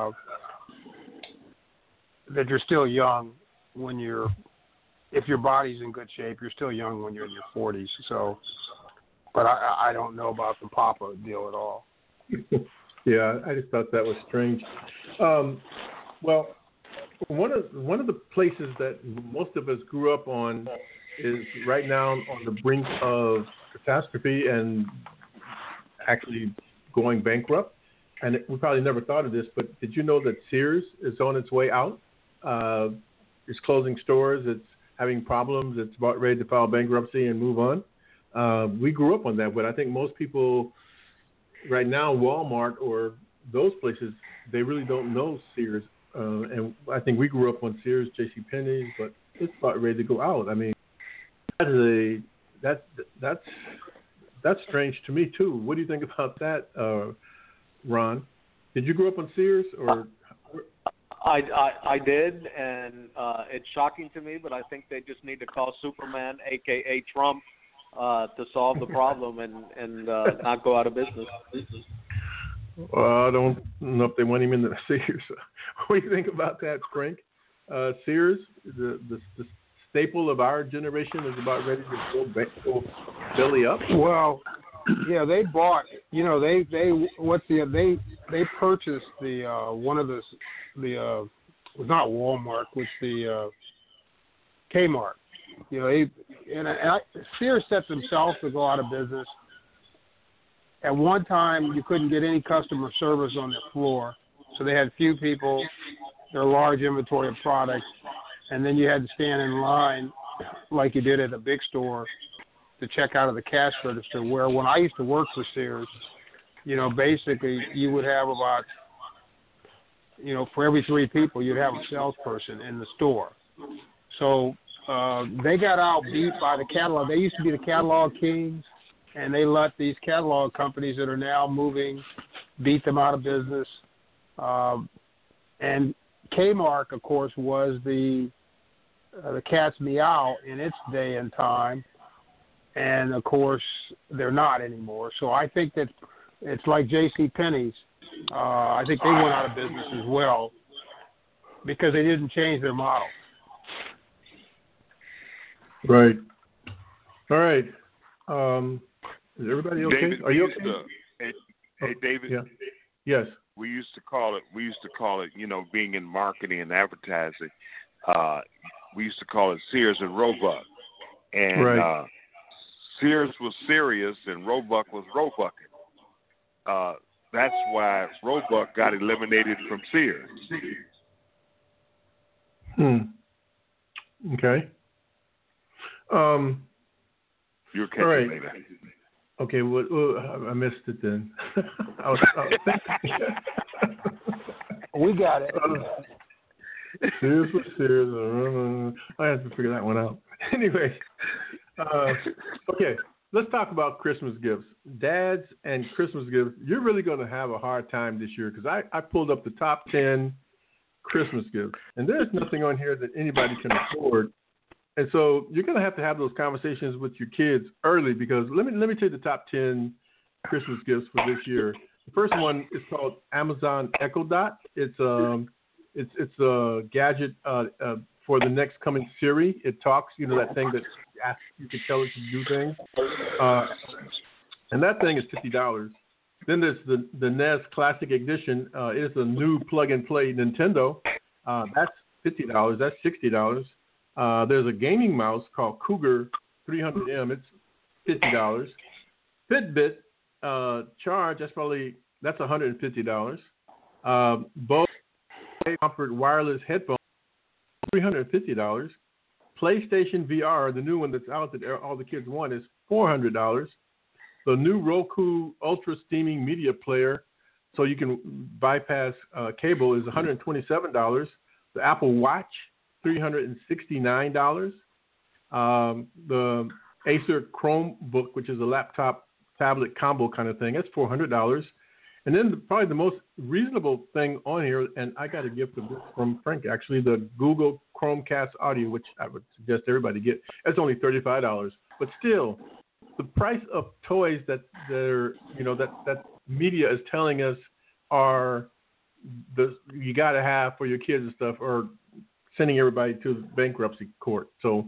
that you're still young when if your body's in good shape, you're still young when you're in your 40s. So, but I don't know about the papa deal at all. Yeah, I just thought that was strange. Well, one of the places that most of us grew up on is right now on the brink of catastrophe and actually going bankrupt. And we probably never thought of this, but did you know that Sears is on its way out? It's closing stores. It's having problems. It's about ready to file bankruptcy and move on. We grew up on that, but I think most people right now, Walmart or those places, they really don't know Sears. And I think we grew up on Sears, JCPenney's, but it's about ready to go out. I mean, that's strange to me too. What do you think about that, Ron? Did you grow up on Sears or? I did, and it's shocking to me, but I think they just need to call Superman, aka Trump, to solve the problem and not go out of business. Well, I don't know if they want him in the Sears. What do you think about that, Frank? Sears, the staple of our generation, is about ready to go belly up. Well, yeah, they bought. They purchased the one of the was not Walmart, which the Kmart. Sears set themselves to go out of business. At one time, you couldn't get any customer service on their floor, so they had few people, their large inventory of products, and then you had to stand in line like you did at a big store to check out of the cash register, where when I used to work for Sears, basically you would have about, for every 3 people, you'd have a salesperson in the store. So they got outbeat by the catalog. They used to be the catalog kings, and they let these catalog companies that are now moving beat them out of business. And Kmart, of course, was the cat's meow in its day and time, And, of course, they're not anymore. So I think that it's like J.C. Penney's. I think they went out of business as well because they didn't change their model. Right. All right. Is everybody okay? David, Are you okay? Hey, David. Yeah. Yes. We used to call it, you know, being in marketing and advertising. We used to call it Sears and Roebuck. And right. Sears was serious and Roebuck was Roebucking. That's why Roebuck got eliminated from Sears. Okay. You're catching right. later. Okay, well, I missed it then. I was thinking. We got it. Sears was Sears. I have to figure that one out. Anyway, okay, let's talk about Christmas gifts. Dads and Christmas gifts, you're really going to have a hard time this year because I pulled up the top 10 Christmas gifts, and there's nothing on here that anybody can afford. And so you're going to have those conversations with your kids early because let me tell you the top 10 Christmas gifts for this year. The first one is called Amazon Echo Dot. It's a gadget for the next coming Siri. It talks, you know, that thing that you can tell it to do things. And that thing is $50. Then there's the NES Classic Edition. It's a new plug-and-play Nintendo. That's $50. That's $60. There's a gaming mouse called Cougar 300M. It's $50. Fitbit Charge. That's $150. Bose Comfort wireless headphones. $350. PlayStation VR, the new one that's out that all the kids want, is $400. The new Roku Ultra Steaming Media Player, so you can bypass cable, is $127. The Apple Watch, $369. The Acer Chromebook, which is a laptop tablet combo kind of thing, that's $400. And then probably the most reasonable thing on here, and I got a gift of this from Frank actually, the Google Chromecast Audio, which I would suggest everybody get. That's only $35. But still, the price of toys that media is telling us are you got to have for your kids and stuff, or sending everybody to bankruptcy court. So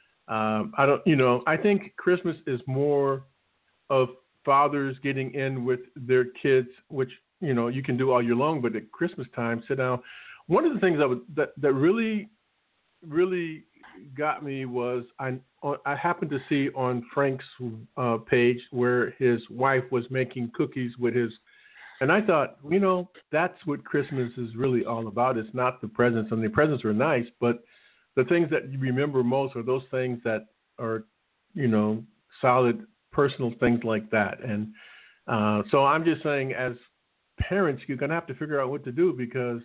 I think Christmas is more of fathers getting in with their kids, which, you know, you can do all year long, but at Christmas time, sit down. One of the things that really, really got me was I happened to see on Frank's page where his wife was making cookies with his, and I thought, you know, that's what Christmas is really all about. It's not the presents. I mean, the presents are nice, but the things that you remember most are those things that are, you know, solid personal things like that. And so I'm just saying, as parents, you're going to have to figure out what to do because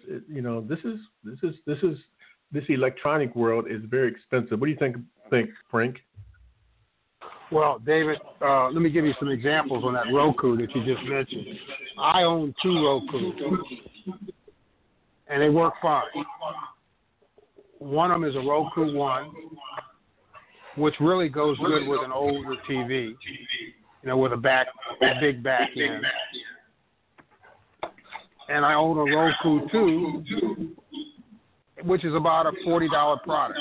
this electronic world is very expensive. What do you think, Frank? Well, David, let me give you some examples on that Roku that you just mentioned. I own 2 Roku, and they work fine. One of them is a Roku One, which really goes good with an older TV, you know, with a big back end. And I own a Roku 2, which is about a $40 product.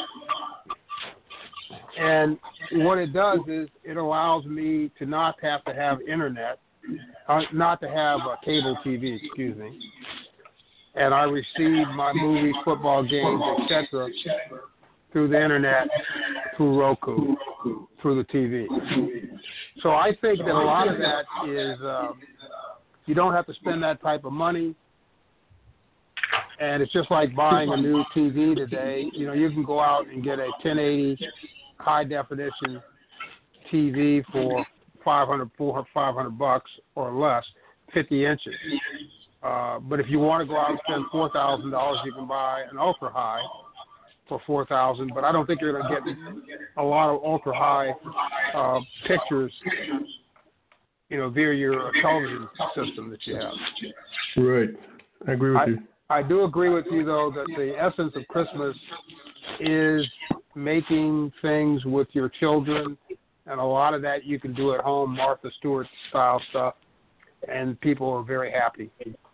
And what it does is it allows me to not have to have internet, not to have a cable TV, excuse me. And I receive my movies, football games, etc., through the internet, through Roku, through the TV. So I think that a lot of that is you don't have to spend that type of money. And it's just like buying a new TV today. You know, you can go out and get a 1080 high definition TV for $500 or less, 50 inches. But if you want to go out and spend $4,000, you can buy an ultra high for $4,000. But I don't think you're going to get a lot of ultra high pictures, you know, via your television system that you have. Right, I agree with you. I do agree with you, though, that the essence of Christmas is making things with your children And a lot of that you can do at home, Martha Stewart style stuff, and people are very happy.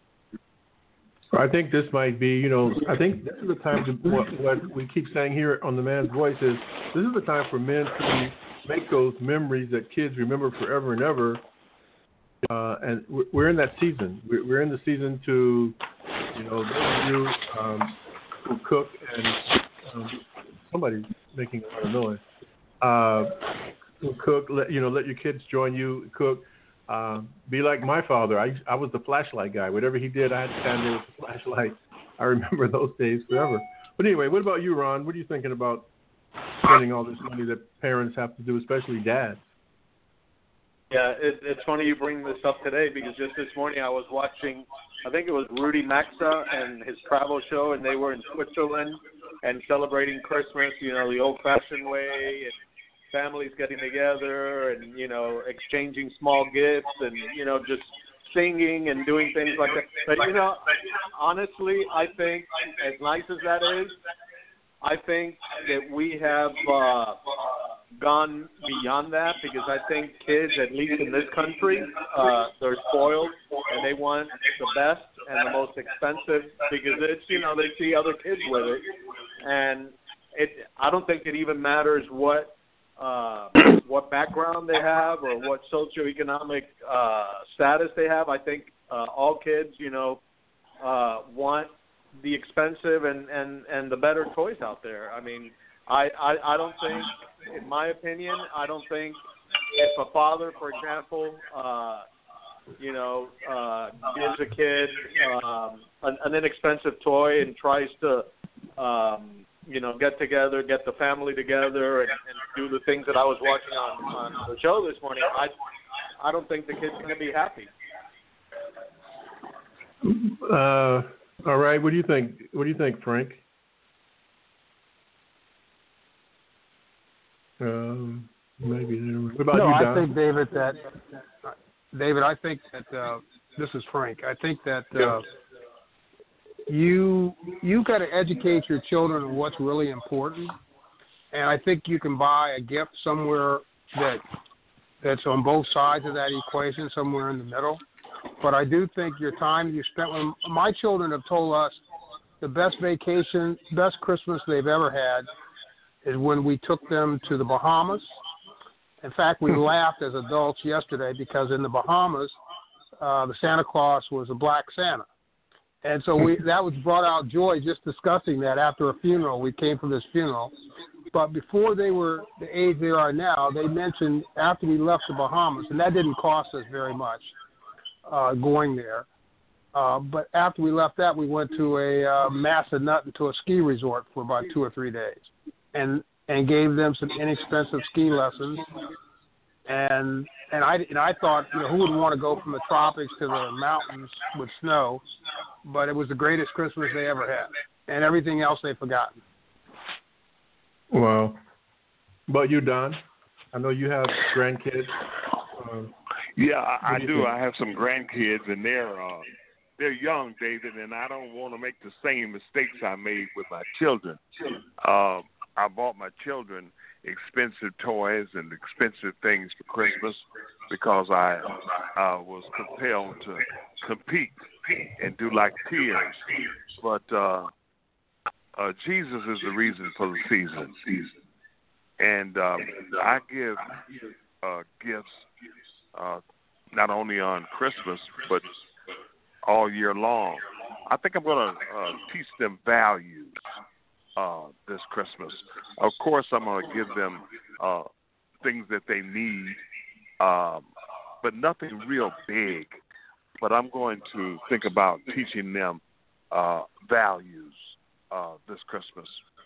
I think this might be, I think this is the time to, what we keep saying here on The Man's Voice is, this is the time for men to make those memories that kids remember forever and ever. And we're in that season. We're in the season to, those of you who cook, and somebody's making a lot of noise. Who cook, let your kids join you, cook. Be like my father. I was the flashlight guy. Whatever he did, I had to stand there with the flashlight. I remember those days forever. But anyway, what about you, Ron? What are you thinking about spending all this money that parents have to do, especially dads? Yeah, it's funny you bring this up today, because just this morning I was watching, I think it was Rudy Maxa and his travel show, and they were in Switzerland and celebrating Christmas, the old-fashioned way, and families getting together and, exchanging small gifts and, just singing and doing things like that. But, honestly, I think, as nice as that is, I think that we have gone beyond that, because I think kids, at least in this country, they're spoiled and they want the best and the most expensive, because it's, they see other kids with it. And I don't think it even matters what background they have or what socioeconomic status they have. I think all kids, want the expensive and the better toys out there. I mean, I don't think, in my opinion, I don't think if a father, for example, gives a kid an inexpensive toy and tries to get together, get the family together, and do the things that I was watching on the show this morning, I don't think the kid's going to be happy. All right. What do you think? What do you think, Frank? Maybe. What about you, Don? I think, David, I think that this is Frank. I think that you got to educate your children on what's really important, and I think you can buy a gift somewhere that's on both sides of that equation, somewhere in the middle. But I do think your time you spent with my children have told us the best vacation, best Christmas they've ever had is when we took them to the Bahamas. In fact, we laughed as adults yesterday because in the Bahamas, the Santa Claus was a black Santa. And so that was brought out joy just discussing that after a funeral. We came from this funeral. But before they were the age they are now, they mentioned after we left the Bahamas, and that didn't cost us very much going there. But after we left that, we went to a Massanutten to a ski resort for about 2 or 3 days and gave them some inexpensive ski lessons. And I thought, who would want to go from the tropics to the mountains with snow? But it was the greatest Christmas they ever had, and everything else they've forgotten. Wow. But you, Don? I know you have grandkids. Yeah, I do. I have some grandkids, and they're young, David, and I don't want to make the same mistakes I made with my children. I bought my children expensive toys and expensive things for Christmas because I was compelled to compete and do like peers. But Jesus is the reason for the season. And I give gifts not only on Christmas, but all year long. I think I'm going to teach them values this Christmas. Of course, I'm going to give them things that they need, but nothing real big. But I'm going to think about teaching them values this Christmas.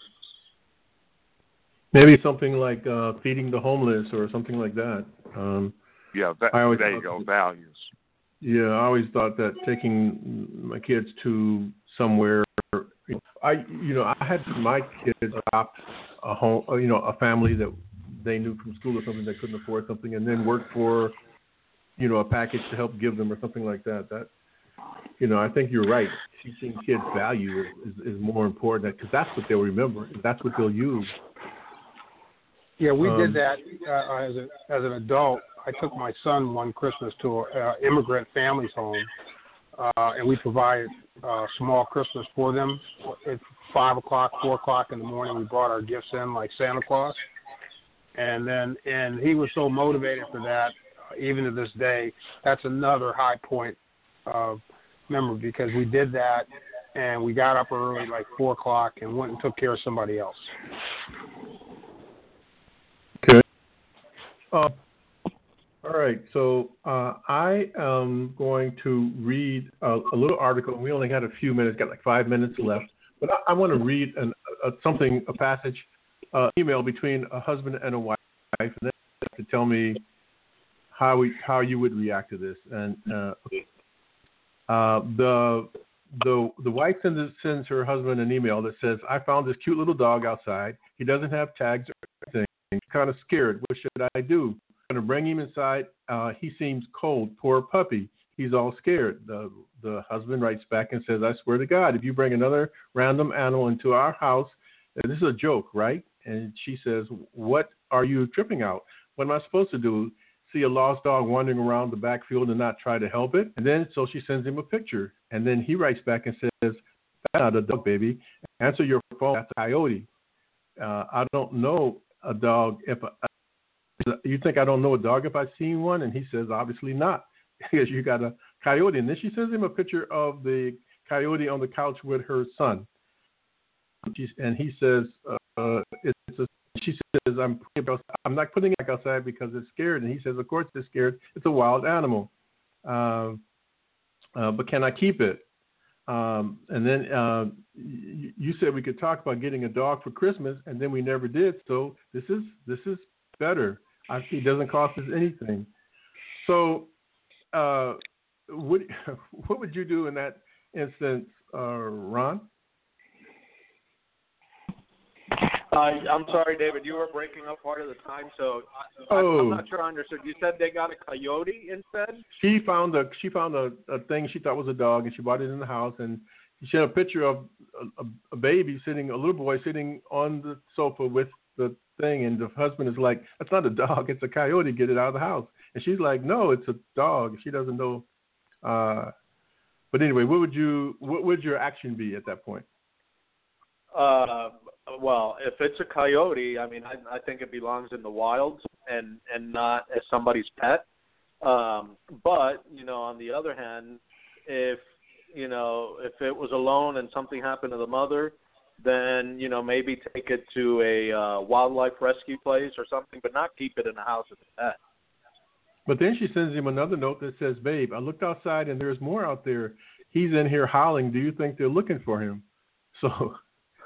Maybe something like feeding the homeless or something like that. There you go, values. Yeah, I always thought that taking my kids to somewhere, I had my kids adopt a home, a family that they knew from school or something, they couldn't afford something, and then work for, a package to help give them or something like that. That, I think you're right. Teaching kids value is more important because that's what they'll remember. That's what they'll use. Yeah, we did that as an adult. I took my son one Christmas to an immigrant family's home, and we provided small Christmas for them. At 5 o'clock, 4 o'clock in the morning, we brought our gifts in like Santa Claus. And he was so motivated for that, even to this day. That's another high point of memory because we did that, and we got up early, like 4 o'clock, and went and took care of somebody else. Okay. All right, so I am going to read a little article. We only got a few minutes, got like 5 minutes left, but I want to read a passage, email between a husband and a wife, and then to tell me how you would react to this. And the wife sends her husband an email that says, "I found this cute little dog outside. He doesn't have tags or anything. I'm kind of scared. What should I do? I'm going to bring him inside. He seems cold. Poor puppy. He's all scared." The husband writes back and says, "I swear to God, if you bring another random animal into our house, this is a joke, right?" And she says, "What are you tripping out? What am I supposed to do? See a lost dog wandering around the backfield and not try to help it?" And then so she sends him a picture. And then he writes back and says, "That's not a dog, baby. Answer your phone. That's a coyote. I don't know a dog you think I don't know a dog if I've seen one?" And he says, "Obviously not, because you got a coyote." And then she sends him a picture of the coyote on the couch with her son. And he says, she says, I'm not putting it back outside because it's scared. And he says, "Of course it's scared. It's a wild animal. But can I keep it?" And then you said we could talk about getting a dog for Christmas, and then we never did. So this is better. It doesn't cost us anything. So what would you do in that instance, Ron? I'm sorry, David. You were breaking up part of the time, so I'm not sure I understood. You said they got a coyote instead? She found a thing she thought was a dog, and she brought it in the house. And she had a picture of a little boy sitting on the sofa with the thing. And the husband is like, "That's not a dog. It's a coyote. Get it out of the house." And she's like, "No, it's a dog." She doesn't know. But anyway, what would your action be at that point? Well, if it's a coyote, I mean, I think it belongs in the wild and not as somebody's pet. But, on the other hand, if it was alone and something happened to the mother, then, maybe take it to a wildlife rescue place or something, but not keep it in the house as a pet. But then she sends him another note that says, "Babe, I looked outside and there's more out there. He's in here howling. Do you think they're looking for him?" So...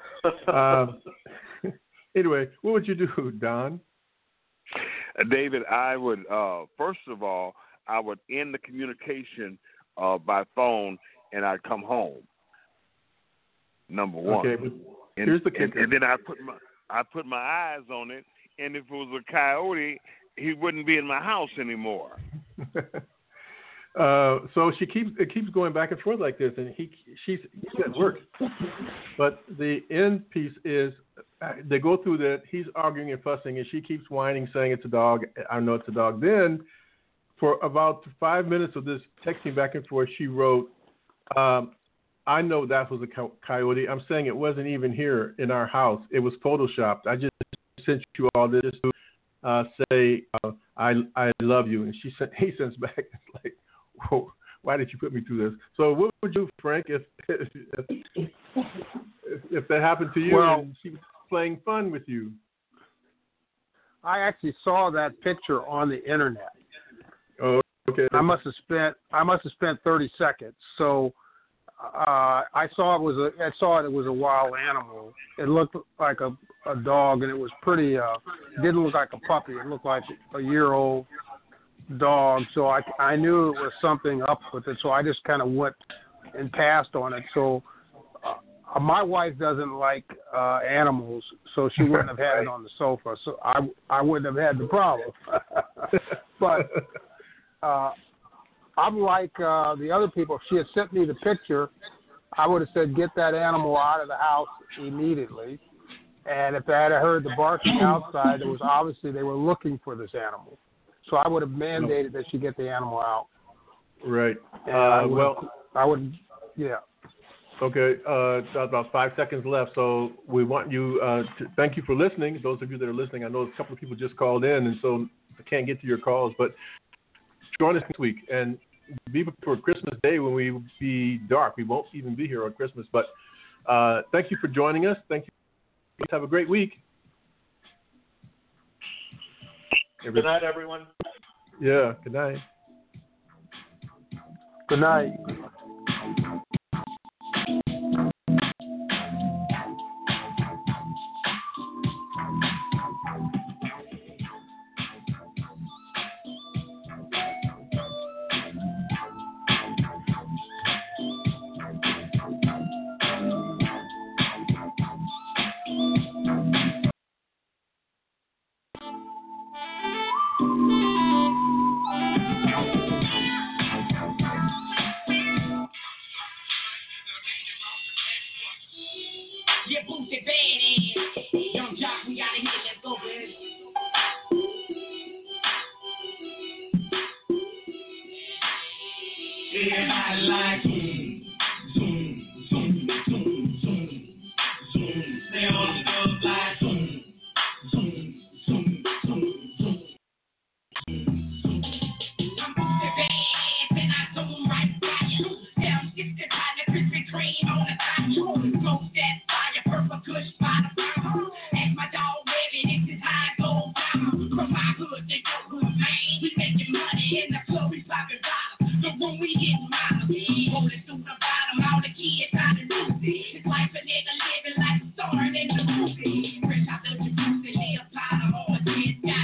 anyway, what would you do, Don? David, I would first of all, I would end the communication by phone, and I'd come home. Number one. Okay, but here's the kicker. And then I put my eyes on it, and if it was a coyote, he wouldn't be in my house anymore. So it keeps going back and forth like this, and she's at work. But the end piece is they go through that. He's arguing and fussing, and she keeps whining, saying it's a dog. I know it's a dog. Then, for about 5 minutes of this texting back and forth, she wrote, "I know that was a coyote. I'm saying it wasn't even here in our house. It was photoshopped. I just sent you all this to say I love you." And he sends back, it's like, "Whoa, why did you put me through this?" So what would you do, Frank, if that happened to you and she was playing fun with you? I actually saw that picture on the internet. Oh, okay. I must have spent 30 seconds. So I saw it was a wild animal. It looked like a dog, and it was pretty. It didn't look like a puppy. It looked like a year-old dog. So I knew it was something up with it. So I just kind of went and passed on it. So my wife doesn't like animals, so she wouldn't have had it on the sofa. So I wouldn't have had the problem. But I'm like the other people. If she had sent me the picture, I would have said, "Get that animal out of the house immediately." And if I had heard the barking outside, it was obviously they were looking for this animal. So I would have mandated that she get the animal out. Right. I would, yeah. Okay, about 5 seconds left, so we want you to thank you for listening. Those of you that are listening, I know a couple of people just called in, and so I can't get to your calls, but join us next week and be prepared for Christmas Day when we will be dark. We won't even be here on Christmas, but thank you for joining us. Thank you. Have a great week. Good night, everyone. Yeah, good night. Good night. We making money in the club, we popping bottles. The room we getting miles. Rolling through the